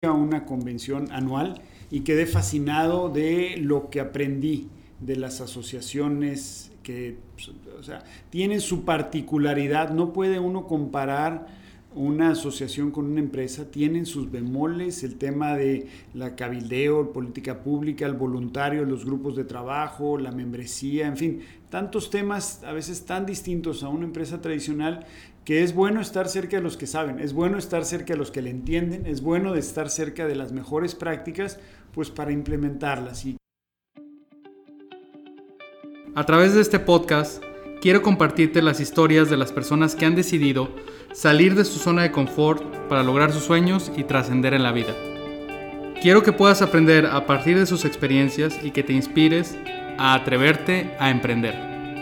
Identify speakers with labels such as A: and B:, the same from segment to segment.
A: a una convención anual y quedé fascinado de lo que aprendí de las asociaciones que, o sea, tienen su particularidad. No puede uno comparar una asociación con una empresa, tienen sus bemoles, el tema de la cabildeo, política pública, el voluntario, los grupos de trabajo, la membresía, en fin, tantos temas a veces tan distintos a una empresa tradicional, que es bueno estar cerca de los que saben, es bueno estar cerca de los que le entienden, es bueno estar cerca de las mejores prácticas, pues para implementarlas.
B: A través de este podcast, quiero compartirte las historias de las personas que han decidido salir de su zona de confort para lograr sus sueños y trascender en la vida. Quiero que puedas aprender a partir de sus experiencias y que te inspires a atreverte a emprender.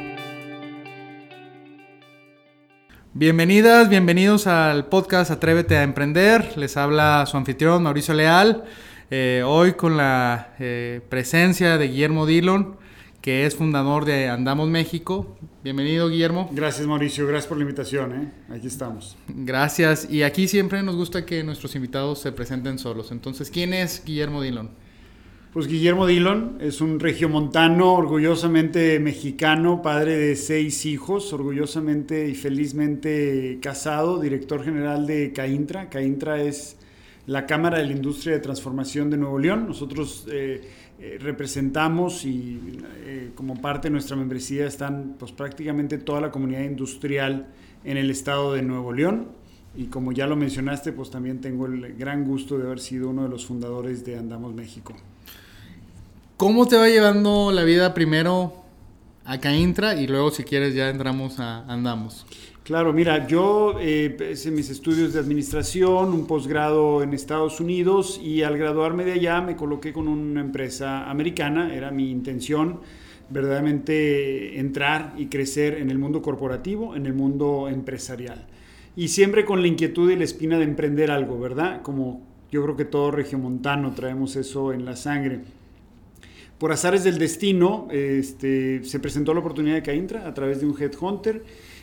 B: Bienvenidas, bienvenidos al podcast Atrévete a Emprender. Les habla su anfitrión Mauricio Leal. Hoy con la presencia de Guillermo Dillon, que es fundador de Andamos México. Bienvenido, Guillermo.
A: Gracias, Mauricio. Gracias por la invitación. Aquí estamos.
B: Gracias. Y aquí siempre nos gusta que nuestros invitados se presenten solos. Entonces, ¿quién es Guillermo Dillon?
A: Pues Guillermo Dillon es un regiomontano, orgullosamente mexicano, padre de 6 hijos, orgullosamente y felizmente casado, director general de CAINTRA. CAINTRA es la Cámara de la Industria de Transformación de Nuevo León. Nosotros representamos y como parte de nuestra membresía están pues prácticamente toda la comunidad industrial en el estado de Nuevo León. Y como ya lo mencionaste, pues también tengo el gran gusto de haber sido uno de los fundadores de Andamos México.
B: ¿Cómo te va llevando la vida primero a CAINTRA y luego, si quieres, ya entramos a Andamos?
A: Claro, mira, yo hice mis estudios de administración, un posgrado en Estados Unidos, y al graduarme de allá me coloqué con una empresa americana. Era mi intención verdaderamente entrar y crecer en el mundo corporativo, en el mundo empresarial. Y siempre con la inquietud y la espina de emprender algo, ¿verdad? Como yo creo que todo regiomontano traemos eso en la sangre. Por azares del destino, se presentó la oportunidad de CAINTRA a través de un headhunter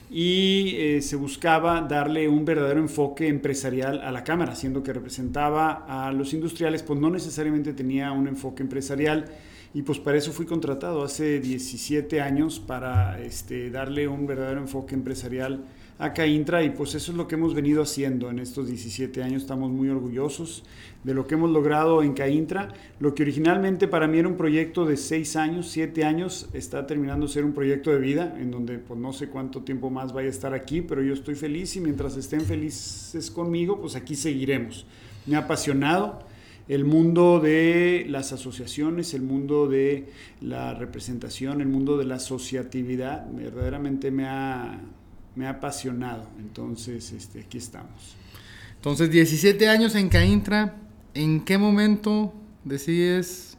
A: y se buscaba darle un verdadero enfoque empresarial a la Cámara, siendo que representaba a los industriales, pues no necesariamente tenía un enfoque empresarial, y pues para eso fui contratado hace 17 años para darle un verdadero enfoque empresarial a CAINTRA, y pues eso es lo que hemos venido haciendo en estos 17 años. Estamos muy orgullosos de lo que hemos logrado en CAINTRA. Lo que originalmente para mí era un proyecto de 6 años, 7 años, está terminando de ser un proyecto de vida, en donde pues no sé cuánto tiempo más vaya a estar aquí, pero yo estoy feliz, y mientras estén felices conmigo, pues aquí seguiremos. Me ha apasionado el mundo de las asociaciones, el mundo de la representación, el mundo de la asociatividad. Verdaderamente me ha apasionado. Entonces, aquí estamos.
B: Entonces, 17 años en CAINTRA. ¿En qué momento decides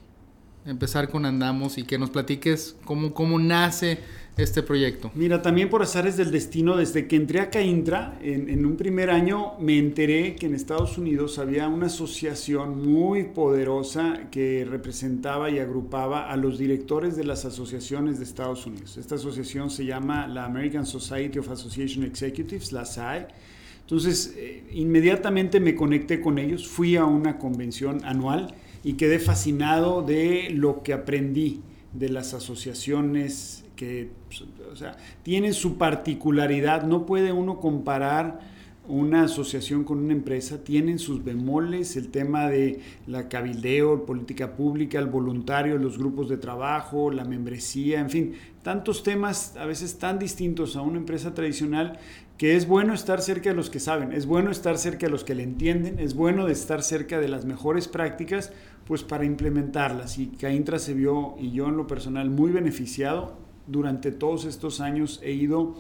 B: empezar con Andamos y que nos platiques cómo nace este proyecto?
A: Mira, también por azares del destino, desde que entré a CAINTRA, en un primer año me enteré que en Estados Unidos había una asociación muy poderosa que representaba y agrupaba a los directores de las asociaciones de Estados Unidos. Esta asociación se llama la American Society of Association Executives, la SAE. Entonces, inmediatamente me conecté con ellos, fui a una convención anual y quedé fascinado de lo que aprendí de las asociaciones que, o sea, tienen su particularidad. No puede uno comparar una asociación con una empresa, tienen sus bemoles, el tema de la cabildeo, política pública, el voluntario, los grupos de trabajo, la membresía, en fin, tantos temas a veces tan distintos a una empresa tradicional, que es bueno estar cerca de los que saben, es bueno estar cerca de los que le entienden, es bueno estar cerca de las mejores prácticas, pues para implementarlas. Y CAINTRA se vio, y yo en lo personal, muy beneficiado. Durante todos estos años he ido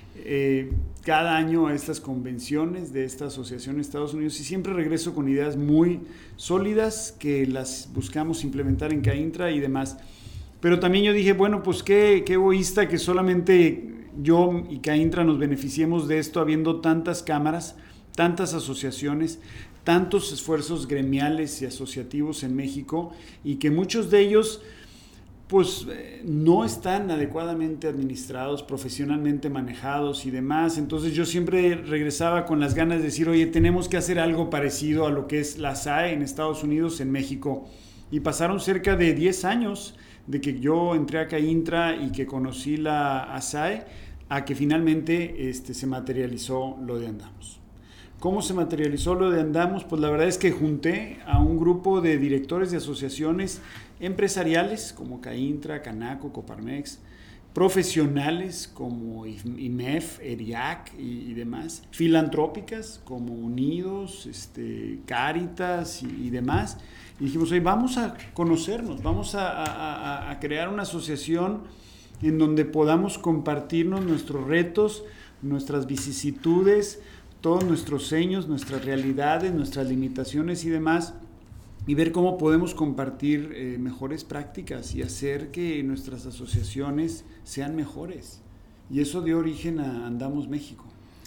A: cada año a estas convenciones de esta asociación en Estados Unidos, y siempre regreso con ideas muy sólidas que las buscamos implementar en CAINTRA y demás. Pero también yo dije, bueno, pues qué egoísta que solamente yo y CAINTRA nos beneficiemos de esto, habiendo tantas cámaras, tantas asociaciones, tantos esfuerzos gremiales y asociativos en México, y que muchos de ellos pues no están adecuadamente administrados, profesionalmente manejados y demás. Entonces yo siempre regresaba con las ganas de decir, oye, tenemos que hacer algo parecido a lo que es la SAE en Estados Unidos, en México. Y pasaron cerca de 10 años de que yo entré a CAINTRA y que conocí la SAE, a que finalmente se materializó lo de Andamos. ¿Cómo se materializó lo de Andamos? Pues la verdad es que junté a un grupo de directores de asociaciones empresariales como CAINTRA, CANACO, Coparmex, profesionales como IMEF, ERIAC y demás, filantrópicas como Unidos, Cáritas y demás. Y dijimos, oye, vamos a conocernos, vamos a crear una asociación en donde podamos compartirnos nuestros retos, nuestras vicisitudes, todos nuestros sueños, nuestras realidades, nuestras limitaciones y demás, y ver cómo podemos compartir mejores prácticas y hacer que nuestras asociaciones sean mejores. Y eso dio origen a Andamos México.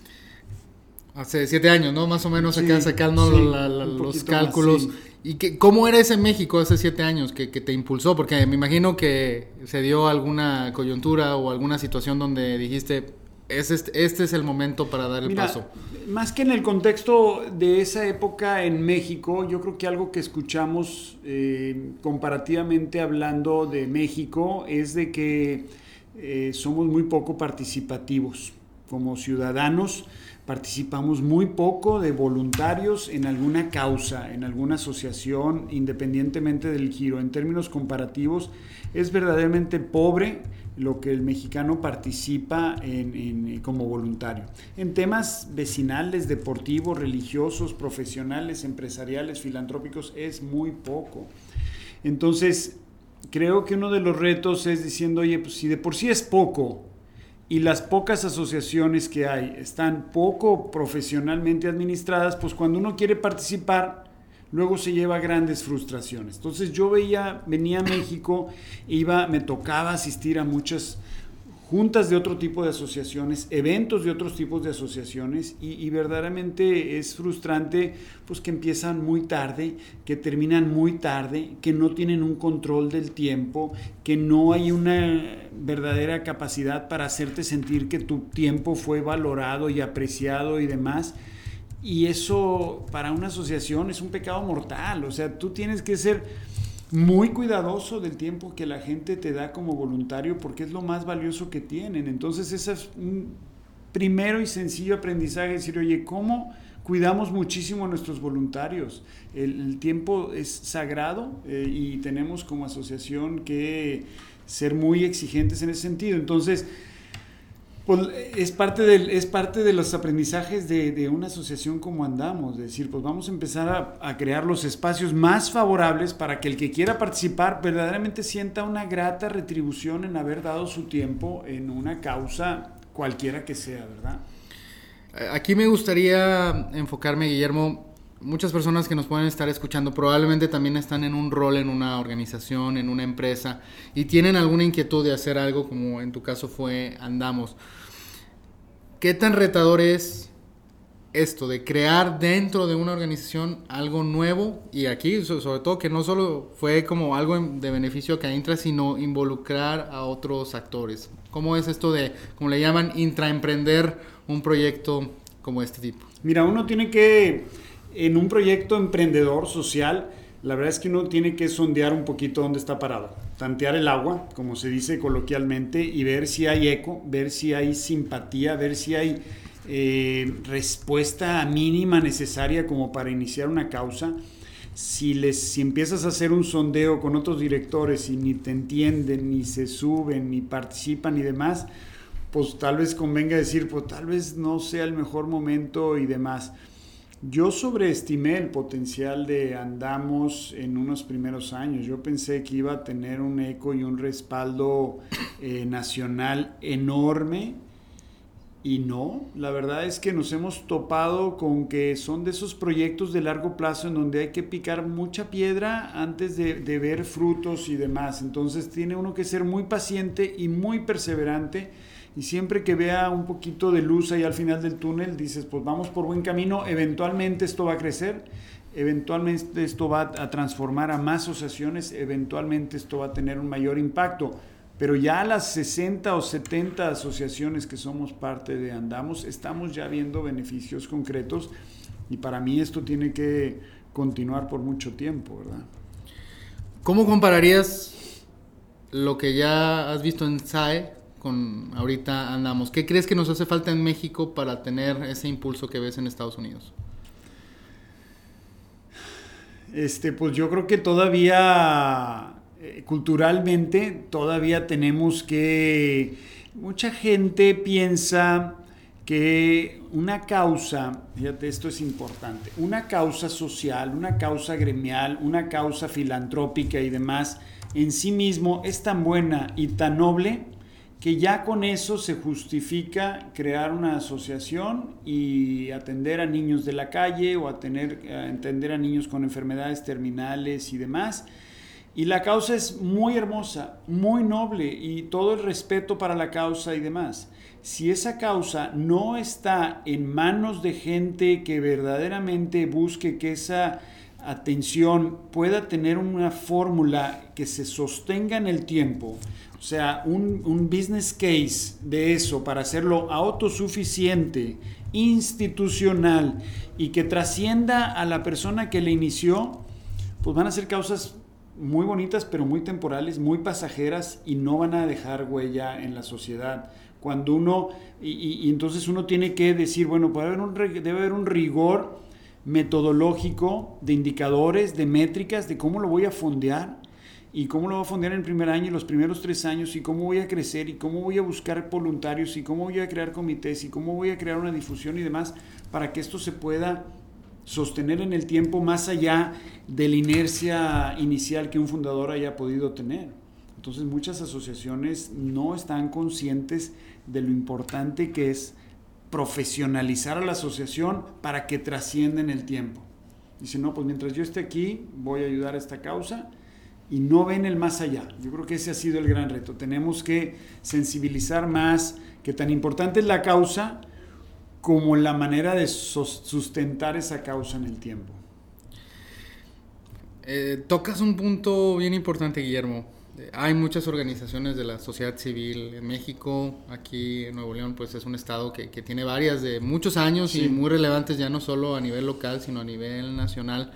B: Hace 7 años, ¿no? Más o menos
A: Sí,
B: sacando
A: sí,
B: los cálculos.
A: Más, sí.
B: ¿Y cómo era ese México hace 7 años que te impulsó? Porque me imagino que se dio alguna coyuntura o alguna situación donde dijiste, este es el momento para dar el paso.
A: Más que en el contexto de esa época en México, yo creo que algo que escuchamos comparativamente hablando de México es de que somos muy poco participativos como ciudadanos. Participamos muy poco de voluntarios en alguna causa, en alguna asociación, independientemente del giro. En términos comparativos, es verdaderamente pobre lo que el mexicano participa como voluntario. En temas vecinales, deportivos, religiosos, profesionales, empresariales, filantrópicos, es muy poco. Entonces, creo que uno de los retos es diciendo, oye, pues si de por sí es poco, y las pocas asociaciones que hay están poco profesionalmente administradas, pues cuando uno quiere participar, luego se lleva grandes frustraciones. Entonces yo venía a México, me tocaba asistir a muchas juntas de otro tipo de asociaciones, eventos de otros tipos de asociaciones y verdaderamente es frustrante pues que empiezan muy tarde, que terminan muy tarde, que no tienen un control del tiempo, que no hay una verdadera capacidad para hacerte sentir que tu tiempo fue valorado y apreciado y demás. Y eso para una asociación es un pecado mortal, o sea, tú tienes que ser muy cuidadoso del tiempo que la gente te da como voluntario porque es lo más valioso que tienen. Entonces ese es un primero y sencillo aprendizaje, decir, oye, ¿cómo cuidamos muchísimo a nuestros voluntarios? El tiempo es sagrado y tenemos como asociación que ser muy exigentes en ese sentido. Entonces, pues es parte de los aprendizajes de una asociación como Andamos, de decir, pues vamos a empezar a crear los espacios más favorables para que el que quiera participar verdaderamente sienta una grata retribución en haber dado su tiempo en una causa cualquiera que sea, ¿verdad?
B: Aquí me gustaría enfocarme, Guillermo. Muchas personas que nos pueden estar escuchando probablemente también están en un rol en una organización, en una empresa y tienen alguna inquietud de hacer algo como en tu caso fue Andamos. ¿Qué tan retador es esto de crear dentro de una organización algo nuevo? Y aquí sobre todo que no solo fue como algo de beneficio a CAINTRA, sino involucrar a otros actores. ¿Cómo es esto de, como le llaman, intraemprender un proyecto como este tipo?
A: Mira, uno tiene que... En un proyecto emprendedor social, la verdad es que uno tiene que sondear un poquito dónde está parado, tantear el agua, como se dice coloquialmente, y ver si hay eco, ver si hay simpatía, ver si hay respuesta mínima necesaria como para iniciar una causa. Si empiezas a hacer un sondeo con otros directores y ni te entienden, ni se suben, ni participan y demás, pues tal vez convenga decir, pues tal vez no sea el mejor momento y demás. Yo sobreestimé el potencial de Andamos en unos primeros años. Yo pensé que iba a tener un eco y un respaldo nacional enorme y no. La verdad es que nos hemos topado con que son de esos proyectos de largo plazo en donde hay que picar mucha piedra antes de ver frutos y demás. Entonces tiene uno que ser muy paciente y muy perseverante. Y siempre que vea un poquito de luz ahí al final del túnel, dices, pues vamos por buen camino, eventualmente esto va a crecer. eventualmente esto va a transformar a más asociaciones, eventualmente esto va a tener un mayor impacto. Pero ya las 60 o 70 asociaciones que somos parte de Andamos, estamos ya viendo beneficios concretos y para mí esto tiene que continuar por mucho tiempo, ¿verdad?
B: ¿Cómo compararías lo que ya has visto en SAE con ahorita Andamos? ¿Qué crees que nos hace falta en México para tener ese impulso que ves en Estados Unidos?
A: Pues yo creo que todavía culturalmente todavía tenemos que... Mucha gente piensa que una causa, fíjate, esto es importante, una causa social, una causa gremial, una causa filantrópica y demás, en sí mismo es tan buena y tan noble que ya con eso se justifica crear una asociación y atender a niños de la calle o atender a niños con enfermedades terminales y demás. Y la causa es muy hermosa, muy noble y todo el respeto para la causa y demás. Si esa causa no está en manos de gente que verdaderamente busque que esa atención pueda tener una fórmula que se sostenga en el tiempo, o sea, un business case de eso para hacerlo autosuficiente, institucional y que trascienda a la persona que le inició, pues van a ser causas muy bonitas, pero muy temporales, muy pasajeras y no van a dejar huella en la sociedad. Cuando uno, y entonces uno tiene que decir, bueno, debe haber un rigor metodológico de indicadores, de métricas, de cómo lo voy a fondear y cómo lo voy a fondear en el primer año, los primeros 3 años y cómo voy a crecer y cómo voy a buscar voluntarios y cómo voy a crear comités y cómo voy a crear una difusión y demás para que esto se pueda sostener en el tiempo más allá de la inercia inicial que un fundador haya podido tener. Entonces muchas asociaciones no están conscientes de lo importante que es profesionalizar a la asociación para que trascienda en el tiempo. Dicen, no, pues mientras yo esté aquí voy a ayudar a esta causa y no ven el más allá. Yo creo que ese ha sido el gran reto. Tenemos que sensibilizar más que tan importante es la causa como la manera de sustentar esa causa en el tiempo.
B: Tocas un punto bien importante, Guillermo. Hay muchas organizaciones de la sociedad civil en México. Aquí en Nuevo León pues es un estado que tiene varias de muchos años, sí, y muy relevantes ya no solo a nivel local sino a nivel nacional.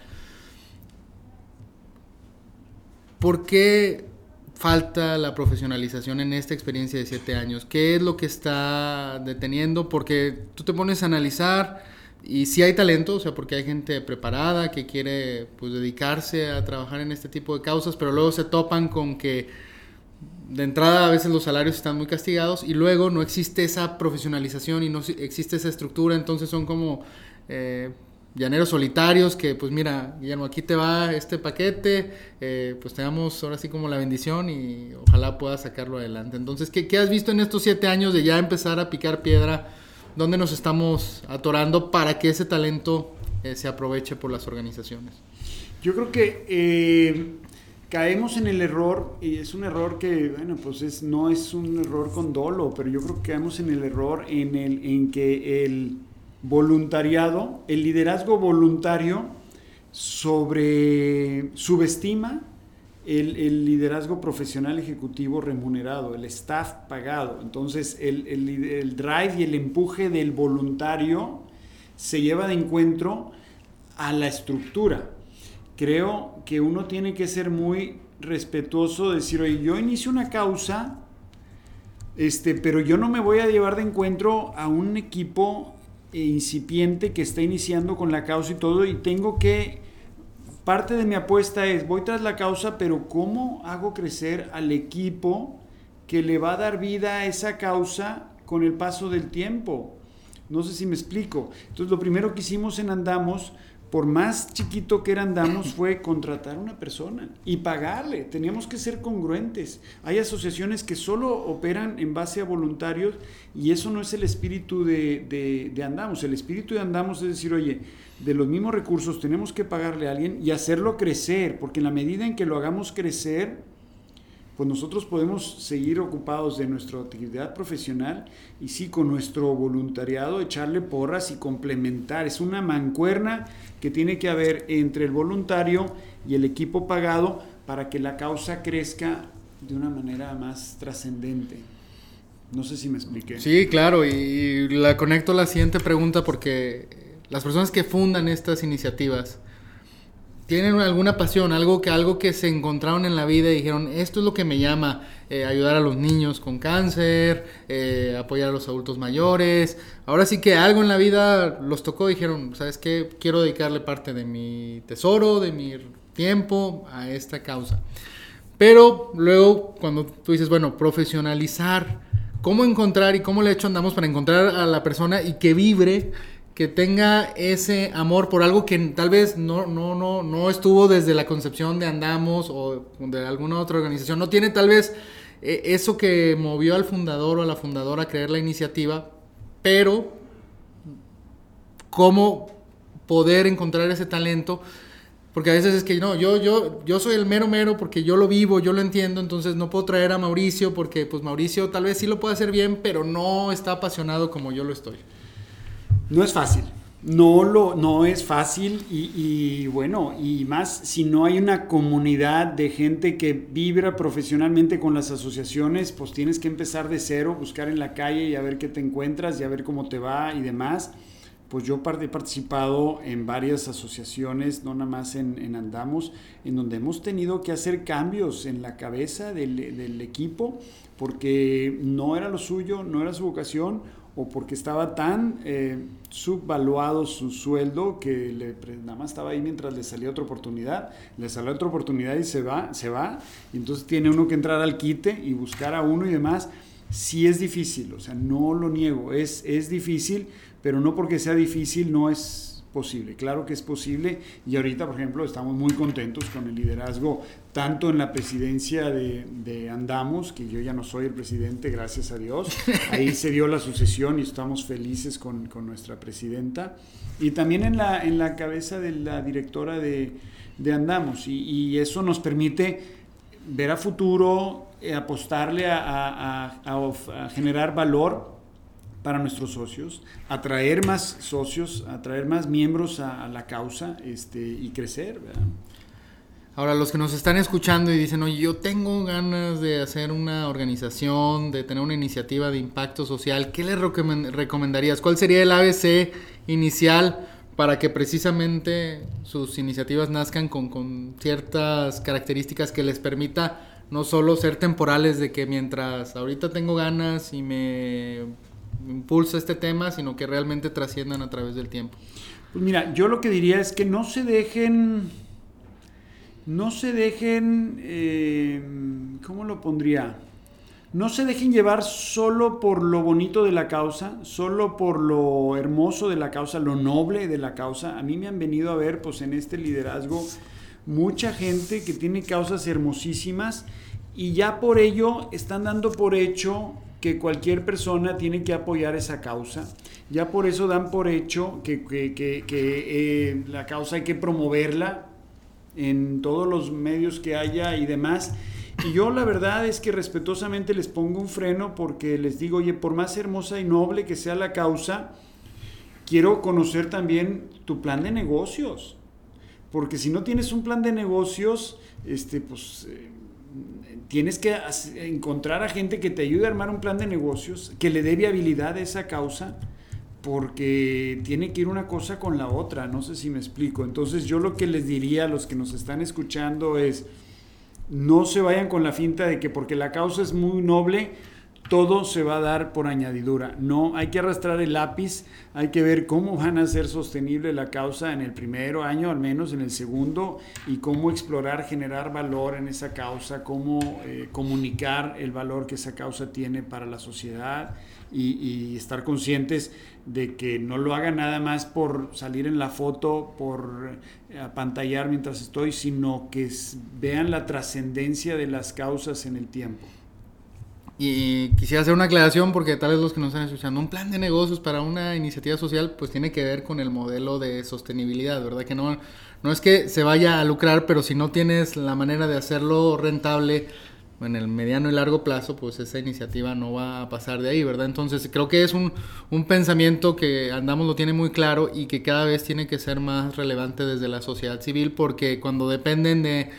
B: ¿Por qué falta la profesionalización en esta experiencia de 7 años? ¿Qué es lo que está deteniendo? Porque tú te pones a analizar y sí hay talento, o sea, porque hay gente preparada que quiere pues dedicarse a trabajar en este tipo de causas, pero luego se topan con que de entrada a veces los salarios están muy castigados y luego no existe esa profesionalización y no existe esa estructura, entonces son como llaneros solitarios que pues mira, Guillermo, aquí te va este paquete, pues te damos ahora sí como la bendición y ojalá puedas sacarlo adelante. Entonces, ¿qué has visto en estos 7 años de ya empezar a picar piedra? ¿Dónde nos estamos atorando para que ese talento se aproveche por las organizaciones?
A: Yo creo que caemos en el error, y es un error que, bueno, pues no es un error con dolo, pero yo creo que caemos en el error en que el voluntariado, el liderazgo voluntario subestima el liderazgo profesional ejecutivo remunerado, el staff pagado. Entonces el drive y el empuje del voluntario se lleva de encuentro a la estructura. Creo que uno tiene que ser muy respetuoso de decir, oye, yo inicio una causa, pero yo no me voy a llevar de encuentro a un equipo incipiente que está iniciando con la causa y todo, y tengo que, parte de mi apuesta es, voy tras la causa, pero ¿cómo hago crecer al equipo que le va a dar vida a esa causa con el paso del tiempo? No sé si me explico. Entonces lo primero que hicimos en Andamos, por más chiquito que era Andamos, fue contratar a una persona y pagarle. Teníamos que ser congruentes. Hay asociaciones que solo operan en base a voluntarios y eso no es el espíritu de Andamos. El espíritu de Andamos es decir, oye, de los mismos recursos tenemos que pagarle a alguien y hacerlo crecer, porque en la medida en que lo hagamos crecer, pues nosotros podemos seguir ocupados de nuestra actividad profesional y sí, con nuestro voluntariado echarle porras y complementar. Es una mancuerna que tiene que haber entre el voluntario y el equipo pagado para que la causa crezca de una manera más trascendente. No sé si me expliqué.
B: Sí, claro, y la conecto a la siguiente pregunta porque las personas que fundan estas iniciativas tienen alguna pasión, algo que se encontraron en la vida y dijeron, esto es lo que me llama, ayudar a los niños con cáncer, apoyar a los adultos mayores. Ahora sí que algo en la vida los tocó y dijeron, ¿sabes qué? Quiero dedicarle parte de mi tesoro, de mi tiempo a esta causa. Pero luego cuando tú dices, bueno, profesionalizar, ¿cómo encontrar y cómo le andamos para encontrar a la persona y que vibre, que tenga ese amor por algo que tal vez no estuvo desde la concepción de Andamos o de alguna otra organización, no tiene tal vez eso que movió al fundador o a la fundadora a crear la iniciativa, pero cómo poder encontrar ese talento? Porque a veces es que no, yo soy el mero porque yo lo vivo, yo lo entiendo, entonces no puedo traer a Mauricio porque pues Mauricio tal vez sí lo puede hacer bien, pero no está apasionado como yo lo estoy.
A: No es fácil, no es fácil y bueno, y más si no hay una comunidad de gente que vibra profesionalmente con las asociaciones, pues tienes que empezar de cero, buscar en la calle y a ver qué te encuentras y a ver cómo te va y demás. Pues yo he participado en varias asociaciones, no nada más en Andamos, en donde hemos tenido que hacer cambios en la cabeza del equipo porque no era lo suyo, no era su vocación, o porque estaba tan subvaluado su sueldo que nada más estaba ahí mientras le salía otra oportunidad. Le salió otra oportunidad y se va, y entonces tiene uno que entrar al quite y buscar a uno y demás. Sí es difícil, o sea, no lo niego, es difícil, pero no porque sea difícil no es posible. Claro que es posible y ahorita, por ejemplo, estamos muy contentos con el liderazgo tanto en la presidencia de Andamos, que yo ya no soy el presidente, gracias a Dios. Ahí se dio la sucesión y estamos felices con nuestra presidenta. Y también en la cabeza de la directora de Andamos. Y eso nos permite ver a futuro, apostarle a generar valor para nuestros socios, atraer más socios, atraer más miembros a la causa y crecer, ¿verdad?
B: Ahora, los que nos están escuchando y dicen, oye, yo tengo ganas de hacer una organización, de tener una iniciativa de impacto social, ¿qué les recomendarías? ¿Cuál sería el ABC inicial para que precisamente sus iniciativas nazcan con ciertas características que les permita no solo ser temporales de que mientras ahorita tengo ganas y me impulsa este tema, sino que realmente trasciendan a través del tiempo?
A: Pues mira, yo lo que diría es que no se dejen, ¿cómo lo pondría? No se dejen llevar solo por lo bonito de la causa, solo por lo hermoso de la causa, lo noble de la causa. A mí me han venido a ver, pues en este liderazgo, mucha gente que tiene causas hermosísimas y ya por ello están dando por hecho que cualquier persona tiene que apoyar esa causa. Ya por eso dan por hecho que la causa hay que promoverla en todos los medios que haya y demás. Y yo la verdad es que respetuosamente les pongo un freno porque les digo, oye, por más hermosa y noble que sea la causa, quiero conocer también tu plan de negocios. Porque si no tienes un plan de negocios, tienes que encontrar a gente que te ayude a armar un plan de negocios, que le dé viabilidad a esa causa, porque tiene que ir una cosa con la otra, no sé si me explico. Entonces yo lo que les diría a los que nos están escuchando es, no se vayan con la finta de que porque la causa es muy noble, todo se va a dar por añadidura. No, hay que arrastrar el lápiz, hay que ver cómo van a ser sostenible la causa en el primer año, al menos en el segundo, y cómo explorar, generar valor en esa causa, cómo comunicar el valor que esa causa tiene para la sociedad y estar conscientes de que no lo hagan nada más por salir en la foto, por apantallar mientras estoy, sino que vean la trascendencia de las causas en el tiempo.
B: Y quisiera hacer una aclaración porque tal vez los que nos están escuchando, un plan de negocios para una iniciativa social pues tiene que ver con el modelo de sostenibilidad, ¿verdad? Que no es que se vaya a lucrar, pero si no tienes la manera de hacerlo rentable, en el mediano y largo plazo, pues esa iniciativa no va a pasar de ahí, ¿verdad? Entonces creo que es un pensamiento que Andamos lo tiene muy claro y que cada vez tiene que ser más relevante desde la sociedad civil, porque cuando dependen de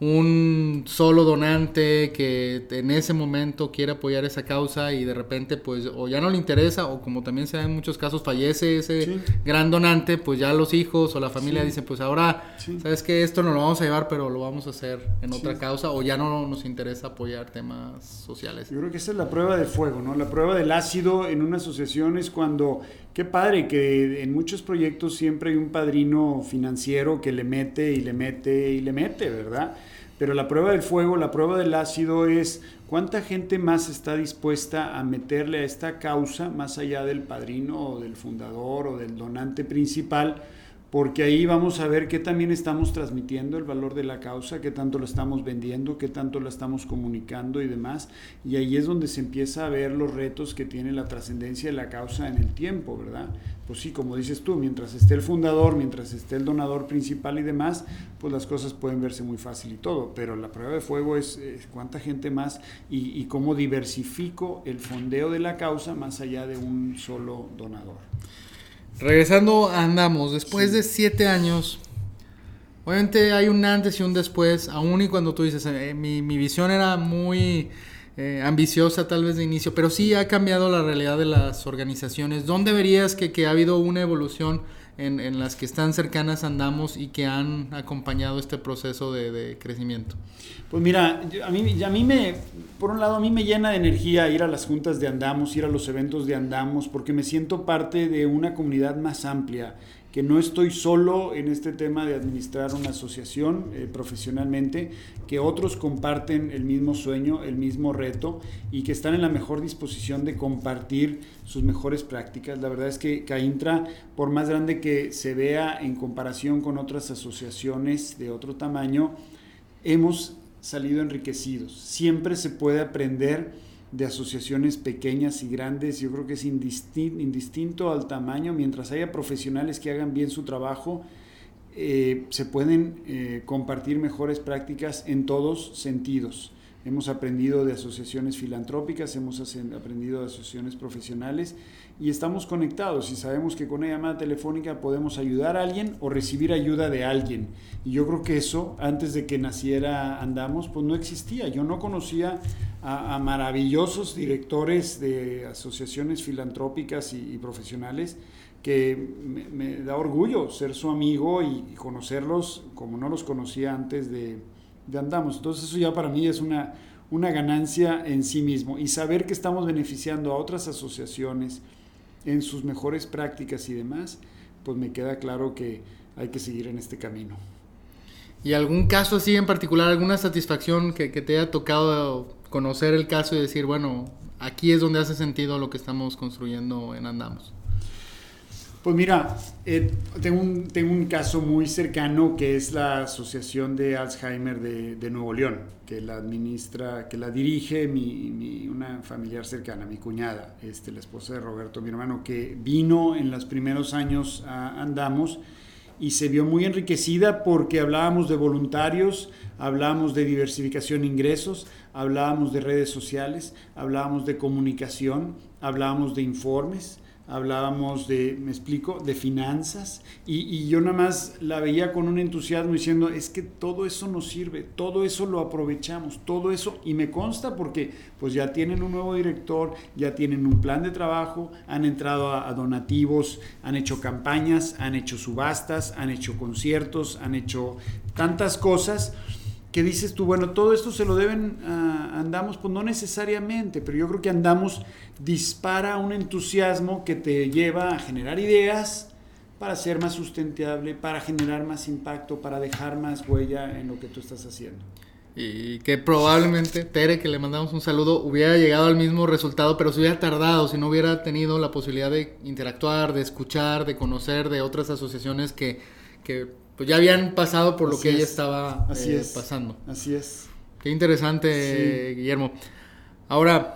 B: un solo donante que en ese momento quiere apoyar esa causa y de repente pues o ya no le interesa o como también se da en muchos casos fallece ese gran donante, pues ya los hijos o la familia dicen pues ahora sabes que esto no lo vamos a llevar pero lo vamos a hacer en otra causa o ya no nos interesa apoyar temas sociales.
A: Yo creo que esa es la prueba de fuego, ¿no? La prueba del ácido en una asociación es cuando, qué padre que en muchos proyectos siempre hay un padrino financiero que le mete y le mete y le mete, ¿verdad? Pero la prueba del fuego, la prueba del ácido es cuánta gente más está dispuesta a meterle a esta causa más allá del padrino o del fundador o del donante principal, porque ahí vamos a ver qué también estamos transmitiendo el valor de la causa, qué tanto lo estamos vendiendo, qué tanto la estamos comunicando y demás, y ahí es donde se empieza a ver los retos que tiene la trascendencia de la causa en el tiempo, ¿verdad? Pues sí, como dices tú, mientras esté el fundador, mientras esté el donador principal y demás, pues las cosas pueden verse muy fácil y todo, pero la prueba de fuego es cuánta gente más y cómo diversifico el fondeo de la causa más allá de un solo donador.
B: Regresando a Andamos, después de 7 años, obviamente hay un antes y un después, aún y cuando tú dices, mi visión era muy ambiciosa tal vez de inicio, pero sí ha cambiado la realidad de las organizaciones. ¿Dónde verías que ha habido una evolución en las que están cercanas a Andamos y que han acompañado este proceso de crecimiento?
A: Pues mira, por un lado a mí me llena de energía ir a las juntas de Andamos, ir a los eventos de Andamos, porque me siento parte de una comunidad más amplia, que no estoy solo en este tema de administrar una asociación profesionalmente, que otros comparten el mismo sueño, el mismo reto y que están en la mejor disposición de compartir sus mejores prácticas. La verdad es que CAINTRA, por más grande que se vea en comparación con otras asociaciones de otro tamaño, hemos salido enriquecidos. Siempre se puede aprender de asociaciones pequeñas y grandes. Yo creo que es indistinto al tamaño, mientras haya profesionales que hagan bien su trabajo, se pueden compartir mejores prácticas en todos sentidos. Hemos aprendido de asociaciones filantrópicas, hemos aprendido de asociaciones profesionales y estamos conectados y sabemos que con una llamada telefónica podemos ayudar a alguien o recibir ayuda de alguien. Y yo creo que eso, antes de que naciera Andamos, pues no existía. Yo no conocía a maravillosos directores de asociaciones filantrópicas y profesionales que me da orgullo ser su amigo y conocerlos como no los conocía antes de Andamos. Entonces eso ya para mí es una ganancia en sí mismo, y saber que estamos beneficiando a otras asociaciones en sus mejores prácticas y demás, pues me queda claro que hay que seguir en este camino.
B: ¿Y algún caso así en particular, alguna satisfacción que te haya tocado conocer el caso y decir, bueno, aquí es donde hace sentido lo que estamos construyendo en Andamos?
A: Pues mira, tengo un caso muy cercano que es la Asociación de Alzheimer de Nuevo León, que la dirige una familiar cercana, mi cuñada, la esposa de Roberto, mi hermano, que vino en los primeros años a Andamos y se vio muy enriquecida porque hablábamos de voluntarios, hablábamos de diversificación de ingresos, hablábamos de redes sociales, hablábamos de comunicación, hablábamos de informes, hablábamos de finanzas, y yo nada más la veía con un entusiasmo diciendo, es que todo eso nos sirve, todo eso lo aprovechamos, todo eso, y me consta porque pues ya tienen un nuevo director, ya tienen un plan de trabajo, han entrado a donativos, han hecho campañas, han hecho subastas, han hecho conciertos, han hecho tantas cosas que dices tú, bueno, todo esto se lo deben a Andamos, pues no necesariamente, pero yo creo que Andamos dispara un entusiasmo que te lleva a generar ideas para ser más sustentable, para generar más impacto, para dejar más huella en lo que tú estás haciendo.
B: Y que probablemente Tere, que le mandamos un saludo, hubiera llegado al mismo resultado, pero se hubiera tardado si no hubiera tenido la posibilidad de interactuar, de escuchar, de conocer de otras asociaciones que pues ya habían pasado por lo que ella estaba pasando.
A: Así es.
B: Qué interesante, sí. Guillermo. Ahora,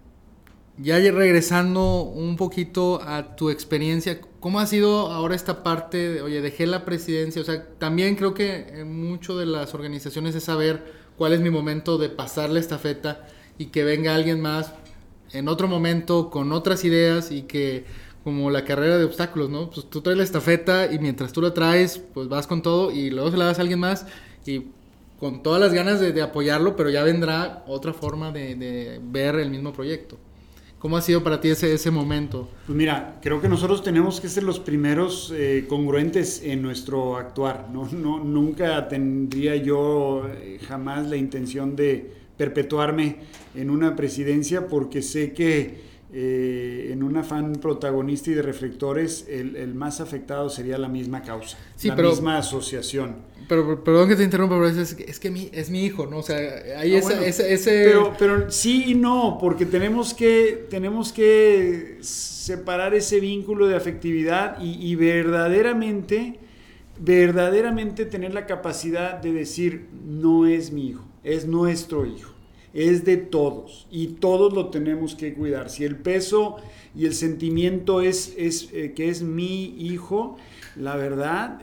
B: ya regresando un poquito a tu experiencia, ¿cómo ha sido ahora esta parte de, oye, dejé la presidencia? O sea, también creo que en mucho de las organizaciones es saber cuál es mi momento de pasar la estafeta y que venga alguien más en otro momento con otras ideas y que, como la carrera de obstáculos, ¿no? Pues tú traes la estafeta y mientras tú la traes, pues vas con todo y luego se la das a alguien más y con todas las ganas de apoyarlo, pero ya vendrá otra forma de ver el mismo proyecto. ¿Cómo ha sido para ti ese momento?
A: Pues mira, creo que nosotros tenemos que ser los primeros congruentes en nuestro actuar. Nunca tendría yo jamás la intención de perpetuarme en una presidencia, porque sé que en un afán protagonista y de reflectores, el más afectado sería la misma causa, misma asociación.
B: Pero perdón que te interrumpa, pero es que es mi hijo, ¿no? O sea, hay ese...
A: Pero sí y no, porque tenemos que separar ese vínculo de afectividad y verdaderamente tener la capacidad de decir, no es mi hijo, es nuestro hijo. Es de todos y todos lo tenemos que cuidar. Si el peso y el sentimiento es que es mi hijo, la verdad,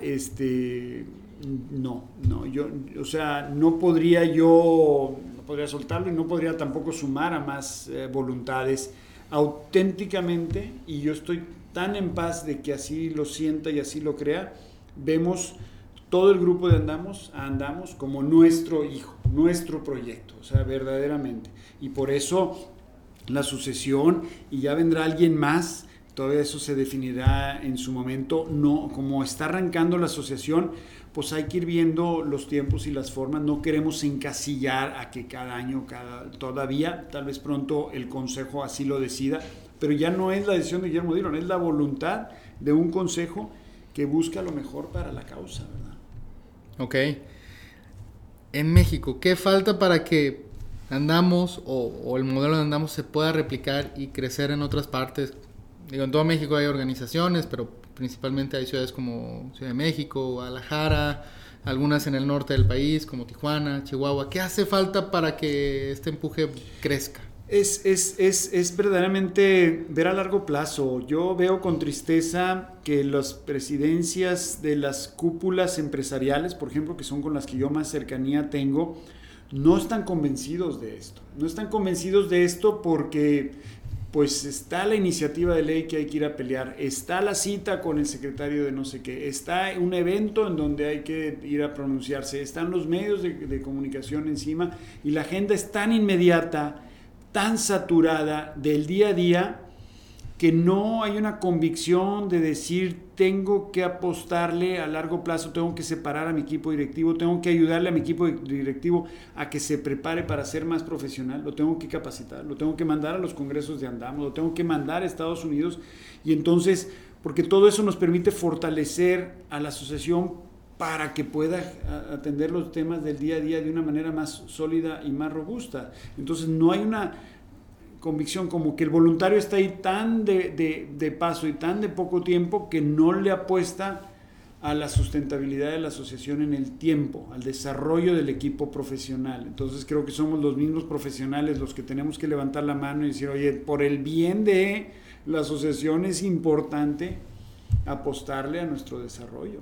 A: no, yo, o sea, no podría soltarlo y no podría tampoco sumar a más voluntades auténticamente, y yo estoy tan en paz de que así lo sienta y así lo crea. Vemos todo el grupo de Andamos como nuestro hijo, nuestro proyecto, o sea, verdaderamente. Y por eso la sucesión, y ya vendrá alguien más, todo eso se definirá en su momento. No, como está arrancando la asociación, pues hay que ir viendo los tiempos y las formas. No queremos encasillar a que cada año, todavía, tal vez pronto el consejo así lo decida, pero ya no es la decisión de Guillermo Dillon, es la voluntad de un consejo que busca lo mejor para la causa, ¿verdad?
B: Ok. En México, ¿qué falta para que Andamos o el modelo de Andamos se pueda replicar y crecer en otras partes? Digo, en todo México hay organizaciones, pero principalmente hay ciudades como Ciudad de México, Guadalajara, algunas en el norte del país como Tijuana, Chihuahua. ¿Qué hace falta para que este empuje crezca?
A: Es verdaderamente ver a largo plazo. Yo veo con tristeza que las presidencias de las cúpulas empresariales, por ejemplo, que son con las que yo más cercanía tengo, no están convencidos de esto. No están convencidos de esto porque pues está la iniciativa de ley que hay que ir a pelear, está la cita con el secretario de no sé qué, está un evento en donde hay que ir a pronunciarse, están los medios de comunicación encima, y la agenda es tan inmediata, tan saturada del día a día, que no hay una convicción de decir, tengo que apostarle a largo plazo, tengo que separar a mi equipo directivo, tengo que ayudarle a mi equipo directivo a que se prepare para ser más profesional, lo tengo que capacitar, lo tengo que mandar a los congresos de Andamos, lo tengo que mandar a Estados Unidos. Y entonces, porque todo eso nos permite fortalecer a la asociación para que pueda atender los temas del día a día de una manera más sólida y más robusta. Entonces no hay una convicción, como que el voluntario está ahí tan de paso y tan de poco tiempo, que no le apuesta a la sustentabilidad de la asociación en el tiempo, al desarrollo del equipo profesional. Entonces creo que somos los mismos profesionales los que tenemos que levantar la mano y decir, oye, por el bien de la asociación es importante apostarle a nuestro desarrollo.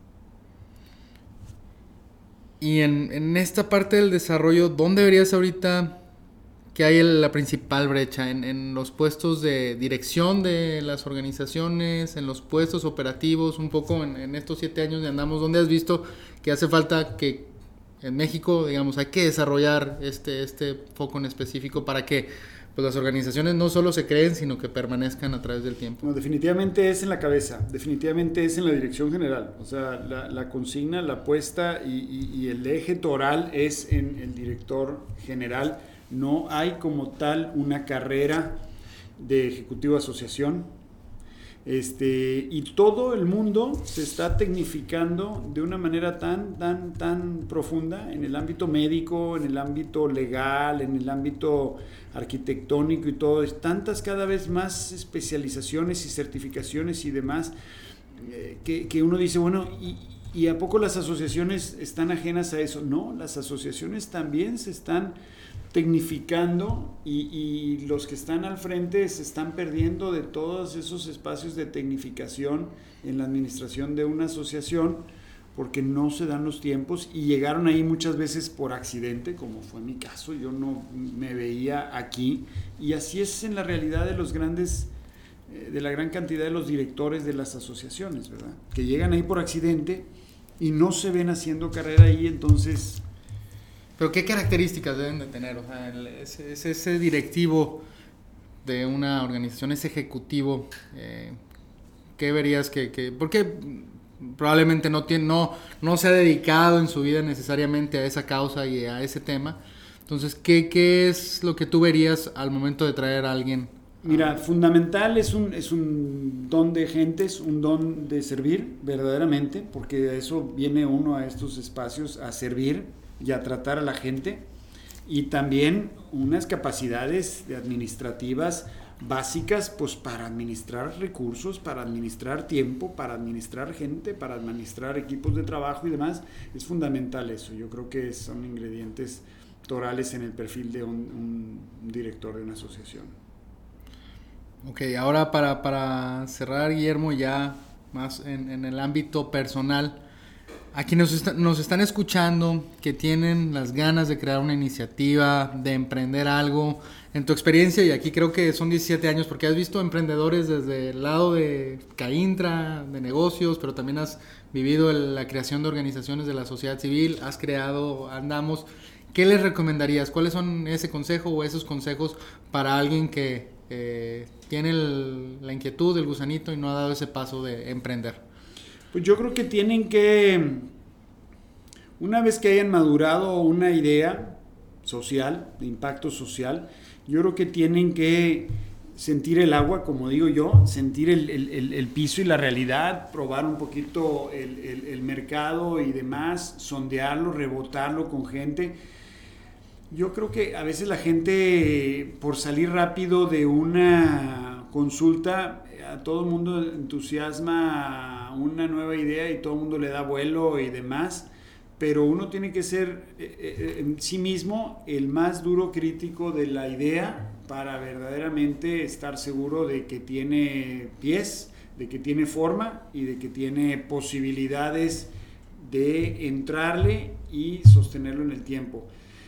B: Y en esta parte del desarrollo, ¿dónde verías ahorita que hay la principal brecha? ¿En los puestos de dirección de las organizaciones, en los puestos operativos, un poco en estos 7 años de Andamos? ¿Dónde has visto que hace falta que en México, digamos, hay que desarrollar este foco en específico para que pues las organizaciones no solo se creen, sino que permanezcan a través del tiempo?
A: No, definitivamente es en la cabeza, definitivamente es en la dirección general. O sea, la consigna, la apuesta y el eje toral es en el director general. No hay como tal una carrera de ejecutivo de asociación. Y todo el mundo se está tecnificando de una manera tan profunda en el ámbito médico, en el ámbito legal, en el ámbito arquitectónico y todo. Es tantas cada vez más especializaciones y certificaciones y demás, que uno dice, bueno, ¿y a poco las asociaciones están ajenas a eso? No, las asociaciones también se están tecnificando, y los que están al frente se están perdiendo de todos esos espacios de tecnificación en la administración de una asociación, porque no se dan los tiempos y llegaron ahí muchas veces por accidente, como fue mi caso. Yo no me veía aquí, y así es en la realidad de los grandes, de la gran cantidad de los directores de las asociaciones, ¿verdad? Que llegan ahí por accidente y no se ven haciendo carrera ahí. Entonces...
B: ¿Pero qué características deben de tener? O sea, ese directivo de una organización, ese ejecutivo, ¿qué verías que porque probablemente no se ha dedicado en su vida necesariamente a esa causa y a ese tema? Entonces, ¿qué es lo que tú verías al momento de traer a alguien?
A: Mira, fundamental es un don de gentes, un don de servir verdaderamente, porque de eso viene uno a estos espacios, a servir y a tratar a la gente, y también unas capacidades administrativas básicas, pues para administrar recursos, para administrar tiempo, para administrar gente, para administrar equipos de trabajo y demás. Es fundamental eso. Yo creo que son ingredientes torales en el perfil de un director de una asociación.
B: Ok, ahora para cerrar, Guillermo, ya más en el ámbito personal, a quienes nos están escuchando, que tienen las ganas de crear una iniciativa, de emprender algo, en tu experiencia, y aquí creo que son 17 años, porque has visto emprendedores desde el lado de CAINTRA, de negocios, pero también has vivido la creación de organizaciones de la sociedad civil, has creado Andamos. ¿Qué les recomendarías? ¿Cuáles son ese consejo o esos consejos para alguien que tiene la inquietud, el gusanito y no ha dado ese paso de emprender?
A: Pues yo creo que tienen que, una vez que hayan madurado una idea social, de impacto social, yo creo que tienen que sentir el agua, como digo yo, sentir el piso y la realidad, probar un poquito el mercado y demás, sondearlo, rebotarlo con gente. Yo creo que a veces la gente, por salir rápido de una consulta, a todo el mundo entusiasma una nueva idea y todo el mundo le da vuelo y demás, pero uno tiene que ser en sí mismo el más duro crítico de la idea para verdaderamente estar seguro de que tiene pies, de que tiene forma y de que tiene posibilidades de entrarle y sostenerlo en el tiempo.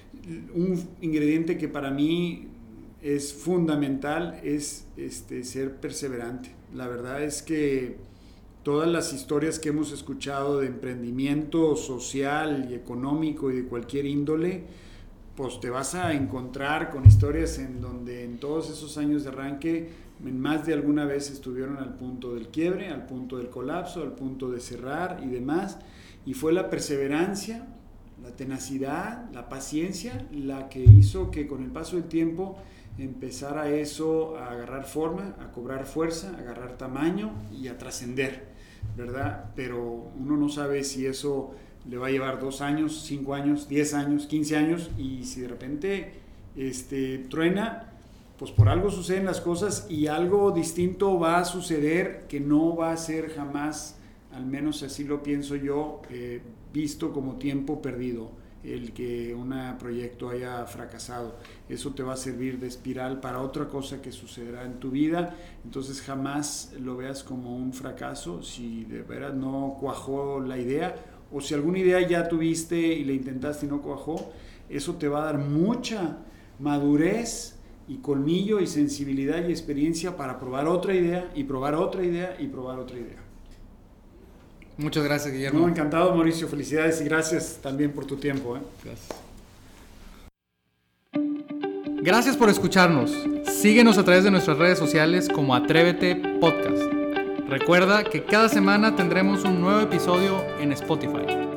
A: Un ingrediente que para mí es fundamental es ser perseverante. La verdad es que todas las historias que hemos escuchado de emprendimiento social y económico y de cualquier índole, pues te vas a encontrar con historias en donde en todos esos años de arranque, en más de alguna vez estuvieron al punto del quiebre, al punto del colapso, al punto de cerrar y demás, y fue la perseverancia, la tenacidad, la paciencia, la que hizo que con el paso del tiempo empezara eso a agarrar forma, a cobrar fuerza, a agarrar tamaño y a trascender, ¿verdad? Pero uno no sabe si eso le va a llevar 2 años, 5 años, 10 años, 15 años, y si de repente truena, pues por algo suceden las cosas y algo distinto va a suceder que no va a ser jamás, al menos así lo pienso yo, visto como tiempo perdido, el que un proyecto haya fracasado. Eso te va a servir de espiral para otra cosa que sucederá en tu vida. Entonces jamás lo veas como un fracaso si de veras no cuajó la idea, o si alguna idea ya tuviste y la intentaste y no cuajó. Eso te va a dar mucha madurez y colmillo y sensibilidad y experiencia para probar otra idea y probar otra idea y probar otra idea.
B: Muchas gracias, Guillermo.
A: No, encantado, Mauricio. Felicidades y gracias también por tu tiempo.
B: Gracias. Gracias por escucharnos. Síguenos a través de nuestras redes sociales como Atrévete Podcast. Recuerda que cada semana tendremos un nuevo episodio en Spotify.